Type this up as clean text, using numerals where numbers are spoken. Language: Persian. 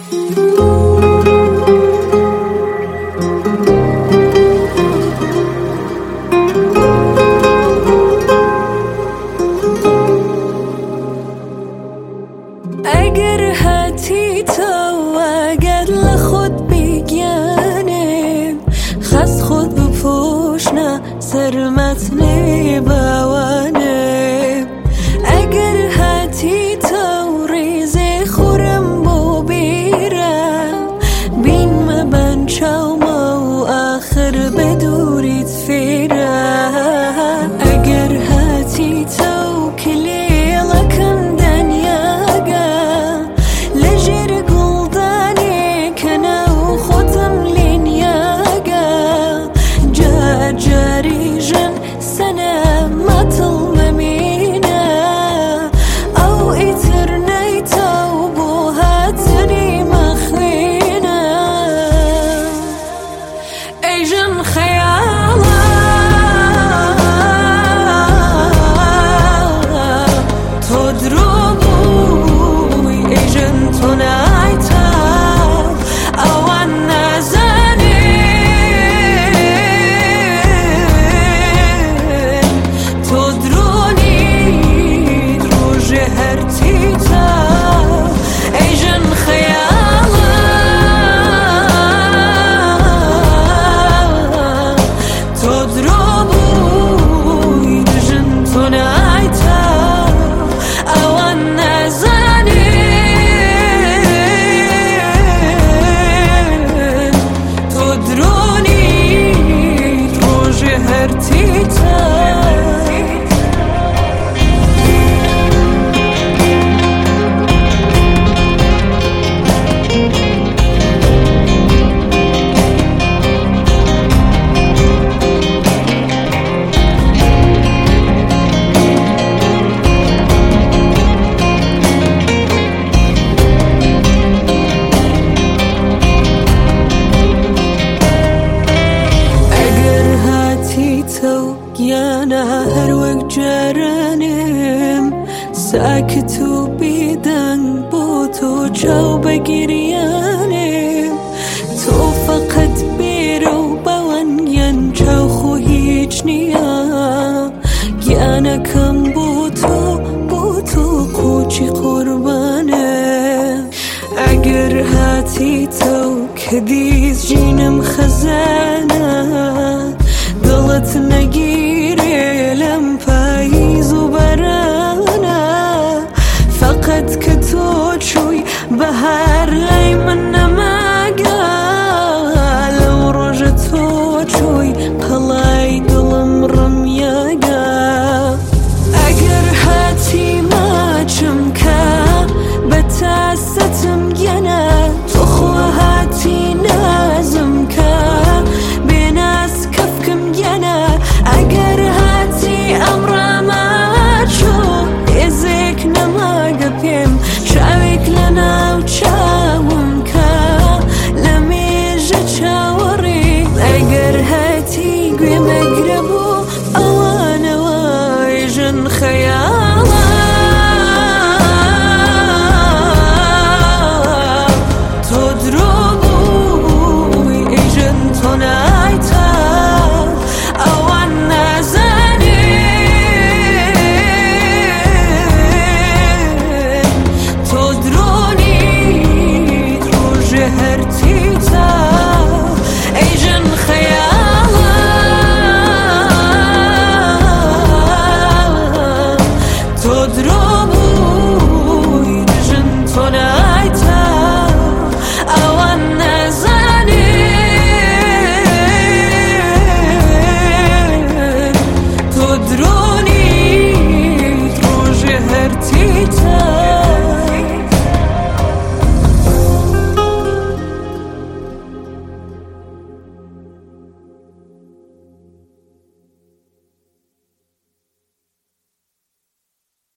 اگر هاتی تو اگر لخود بگیانم خست خود بپوشنا سر متن باوانم اگر هاتی تو ریز خورم بو بیرم بین مبن چاوما و آخر بدورید فیرم اگر هاتی تو کلی لکن يانا هروك جرانم ساكتو بيدن بوتو جاو بگیریانم تو فقط بیرو بوان ین جاو خو هیچ نیا یانا کم بوتو قوچی قربانه اگر هاتی تو کدیز جینم خزانه دلت نگیره لم پاییز و برانه فقط که تو چوی بهر لی من